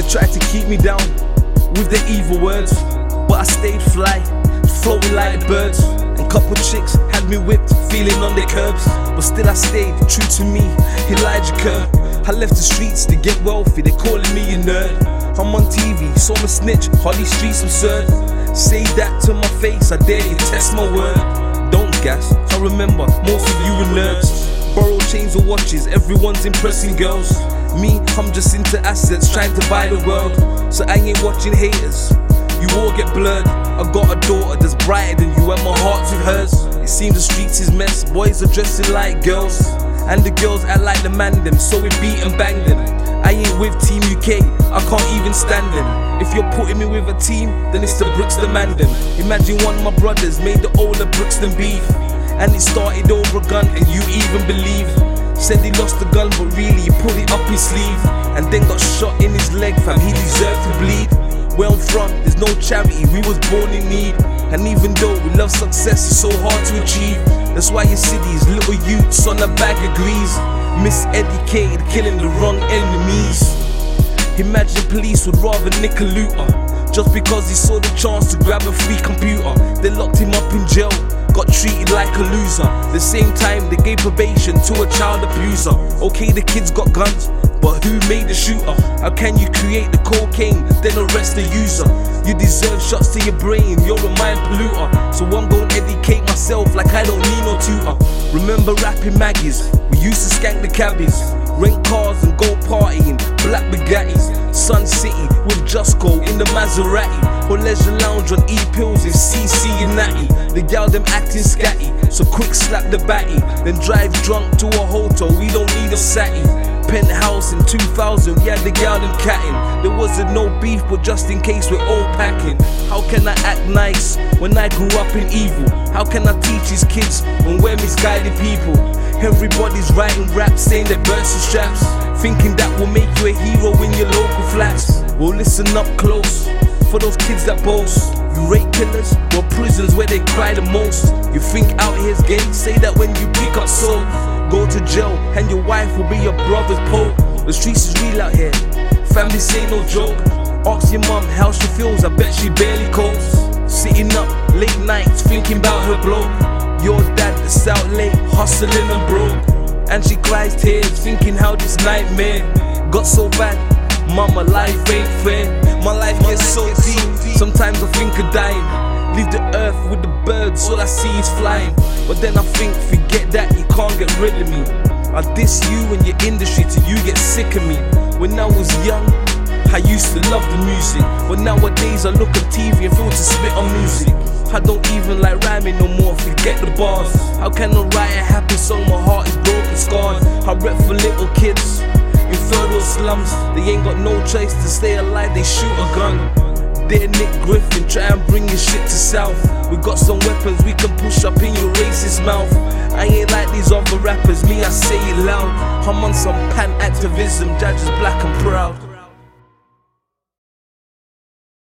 They tried to keep me down with their evil words, but I stayed fly, floating like the birds. And couple chicks had me whipped, feeling on their curbs, but still I stayed true to me, Elijah Kerr. I left the streets to get wealthy, they calling me a nerd. I'm on TV, saw me snitch, Holly Street's absurd. Say that to my face, I dare you test my word. Don't gas, I remember most of you were nerds. Borrow chains or watches, everyone's impressing girls. Me, I'm just into assets, trying to buy the world. So I ain't watching haters, you all get blurred. I got a daughter that's brighter than you and my heart's with hers. It seems the streets is mess, boys are dressing like girls, and the girls act like the man them, so we beat and bang them. I ain't with Team UK, I can't even stand them. If you're putting me with a team, then it's the Brixton man them. Imagine one of my brothers made the older Brixton beef, and it started over a gun, and you even believe. Said he lost the gun, but really he put it up his sleeve, and then got shot in his leg, fam, he deserved to bleed. Where I'm from, there's no charity, we was born in need. And even though we love success, it's so hard to achieve. That's why your city's little youths on a bag of grease, miseducated, killing the wrong enemies. Imagine police would rather nick a looter, just because he saw the chance to grab a free computer. They locked him up in jail, got treated like a loser. The same time they gave probation to a child abuser. Okay, the kids got guns, but who made the shooter? How can you create the cocaine, then arrest the user? You deserve shots to your brain, you're a mind polluter. So I'm gonna educate myself like I don't need no tutor. Remember rapping Maggies, we used to skank the cabbies, rent cars and go partying, black Bugattis. Sun City with Jusco in the Maserati, or Leisure Lounge on E-Pills in CC and Natty. The gal them acting scatty, so quick slap the batty, then drive drunk to a hotel, we don't need a satty. Penthouse in 2000, we had the gal them catting. There wasn't no beef, but just in case we're all packing. How can I act nice when I grew up in evil? How can I teach these kids when we're misguided people? Everybody's writing raps saying they're birds and straps, thinking that will make you a hero in your local flats. Well, listen up close for those kids that boast. You rape killers, well, prisons where they cry the most. You think out here's gay, say that when you pick up soap. Go to jail and your wife will be your brother's pope. The streets is real out here, family say no joke. Ask your mum how she feels, I bet she barely copes. Sitting up late nights thinking about her bloke. Your dad that's out late hustling and broke, and she cries tears thinking how this nightmare got so bad. Mama, life ain't fair. My life gets so deep, sometimes I think of dying. Leave the earth with the birds, all I see is flying. But then I think, forget that, you can't get rid of me. I diss you and your industry till you get sick of me. When I was young, I used to love the music, but nowadays I look at TV and feel to spit on music. I don't even like rhyming no more, forget the bars. How can I write a happy song, my heart is broken, scarred. I rap for little kids in third world slums, they ain't got no choice to stay alive, they shoot a gun. Dear Nick Griffin, try and bring your shit to South. We got some weapons we can push up in your racist mouth. I ain't like these other rappers, me I say it loud. I'm on some pan activism, judges black and proud.